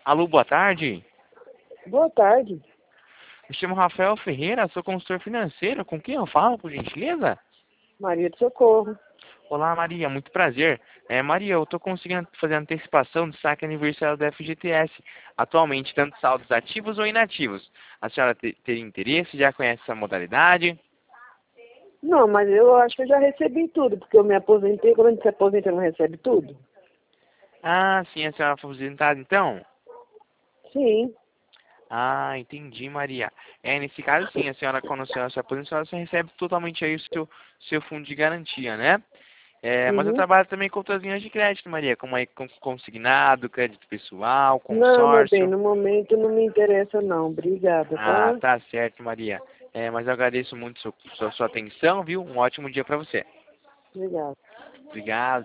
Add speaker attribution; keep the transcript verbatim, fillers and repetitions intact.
Speaker 1: Alô, boa tarde.
Speaker 2: Boa tarde.
Speaker 1: Me chamo Rafael Ferreira, sou consultor financeiro. Com quem eu falo, por gentileza?
Speaker 2: Maria do Socorro.
Speaker 1: Olá, Maria, muito prazer. É, Maria, eu estou conseguindo fazer antecipação do saque aniversário da F G T S, atualmente, tanto saldos ativos ou inativos. A senhora te- teria interesse? Já conhece essa modalidade?
Speaker 2: Não, mas eu acho que eu já recebi tudo, porque eu me aposentei. Quando a gente se aposenta, não recebe tudo?
Speaker 1: Ah, sim, a senhora foi aposentada, então?
Speaker 2: Sim.
Speaker 1: Ah, entendi, Maria. É, nesse caso, sim, a senhora, quando a senhora se aposenta, a senhora você recebe totalmente aí o seu, seu fundo de garantia, né? É, mas eu
Speaker 2: Uhum.
Speaker 1: trabalho também com outras linhas de crédito, Maria, como aí con- consignado, crédito pessoal,
Speaker 2: Não, meu bem,
Speaker 1: consórcio.
Speaker 2: no momento não me interessa não. Obrigada,
Speaker 1: Ah,
Speaker 2: tá?
Speaker 1: tá certo, Maria. É, mas eu agradeço muito sua, sua, sua atenção, viu? Um ótimo dia para você.
Speaker 2: Obrigada.
Speaker 1: Obrigado.